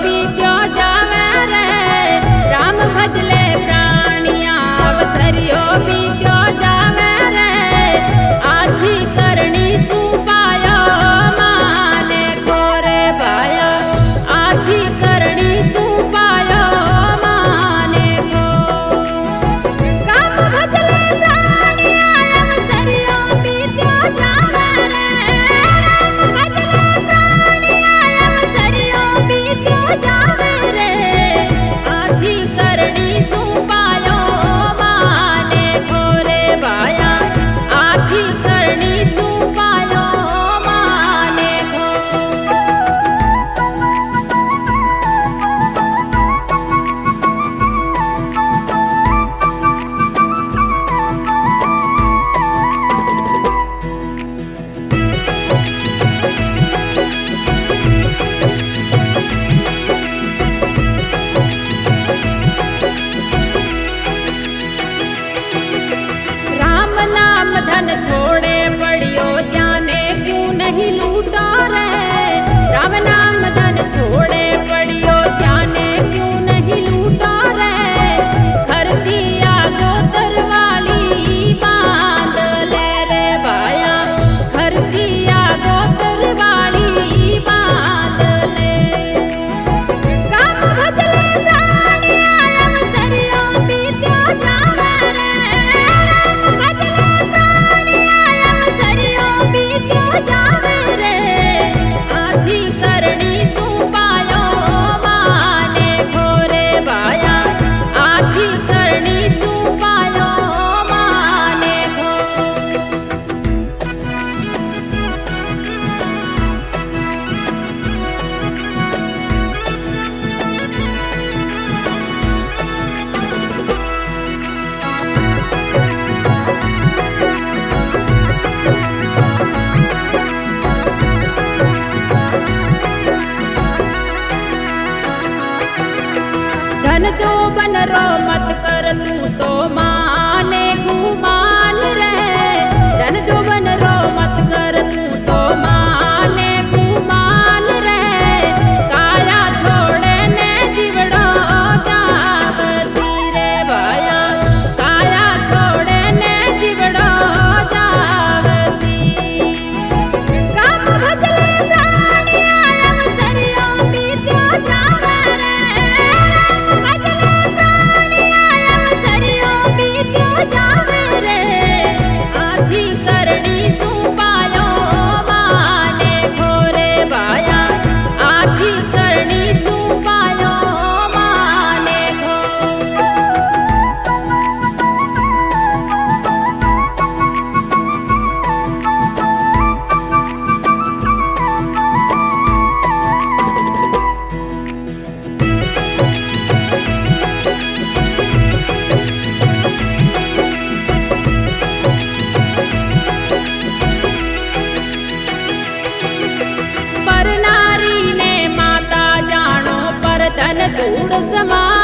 बीत्यो जावे रे राम भजले प्राणिया अवसरियो बीत्यो जावे रे आजी करनी सुपायो माने खोरे भाया आजी करनी सुपायो माने खो राम भजले प्राणिया अवसरियो बीत्यो जावे रे राम भजले प्राणिया अवसरियो बीत्यो जावे रे आजी करनी सुपायो माने खोरे भाया आजी करनी सुपायो माने खो राम नाम धन छोड़े पड़ियो जाने क्यों नहीं लूटा रे राम नाम धन छोड़े पड़ियो जाने क्यों नहीं लूटा रे खर्चिया गोतर वाली बांध ले रे भाया खर्चिया गोतर वाली बांध ले राम भजले प्राणिया अवसरियो बीत्यो जावे रे राम भजले प्राणिया अवसरियो बीत्यो जावे रे आजी करनी सुपायो माने खोरे भाया आजी करनी सुपायो माने खो धन जो बन रो मत कर तू तो माने गुमान रे धन जो बन रो मत कर तू तो माने गुमान रे काया छोड़े ने जीवड़ो जावसी रे भाया काया छोड़े ने जीवड़ो जावसी राम भजले प्राणिया अवसरियो बीत्यो जावे रे राम भजले प्राणिया अवसरियो बीत्यो जावे रे आजी करनी सुपायो माने खोरे भाया आजी करनी सुपायो माने खो पर नारी ने माता जानो पर धन धूड़ समा